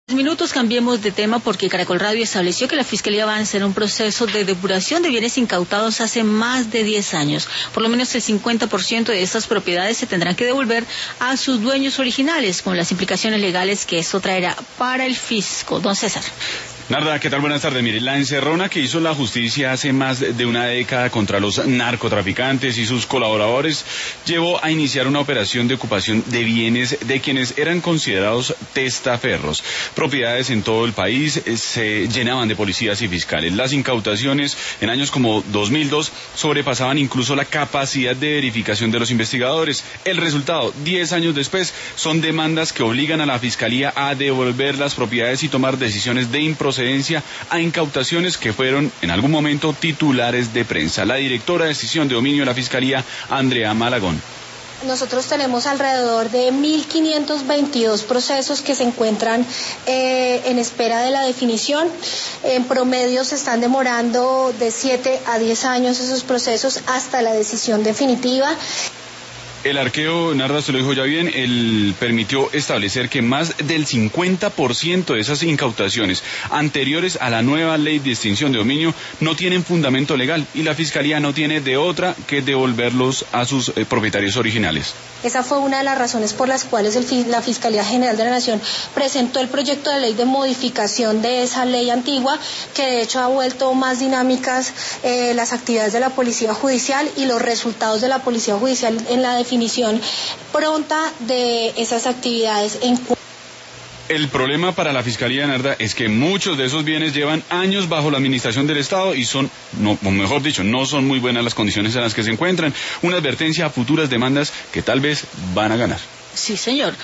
Minutos cambiemos de tema porque Caracol Radio estableció que la Fiscalía avanza en un proceso de depuración de bienes incautados hace más de 10 años. Por lo menos el 50% de estas propiedades se tendrán que devolver a sus dueños originales, con las implicaciones legales que esto traerá para el fisco. Don César. Narda, ¿qué tal? Buenas tardes. Mire, la encerrona que hizo la justicia hace más de una década contra los narcotraficantes y sus colaboradores llevó a iniciar una operación de ocupación de bienes de quienes eran considerados testaferros. Propiedades en todo el país se llenaban de policías y fiscales. Las incautaciones en años como 2002 sobrepasaban incluso la capacidad de verificación de los investigadores. El resultado, 10 años después, son demandas que obligan a la Fiscalía a devolver las propiedades y tomar decisiones de improcedencia a incautaciones que fueron en algún momento titulares de prensa. La directora de Extinción de Dominio de la Fiscalía, Andrea Malagón. Nosotros tenemos alrededor de 1.522 procesos que se encuentran en espera de la definición. En promedio se están demorando de 7 a 10 años esos procesos hasta la decisión definitiva. El arqueo, Narda, se lo dijo ya bien, él permitió establecer que más del 50% de esas incautaciones anteriores a la nueva ley de extinción de dominio no tienen fundamento legal y la Fiscalía no tiene de otra que devolverlos a sus propietarios originales. Esa fue una de las razones por las cuales la Fiscalía General de la Nación presentó el proyecto de ley de modificación de esa ley antigua, que de hecho ha vuelto más dinámicas las actividades de la Policía Judicial y los resultados de la Policía Judicial en la definición pronta de esas actividades. El problema para la Fiscalía, Narda, es que muchos de esos bienes llevan años bajo la administración del Estado y no son muy buenas las condiciones en las que se encuentran. Una advertencia a futuras demandas que tal vez van a ganar. Sí, señor.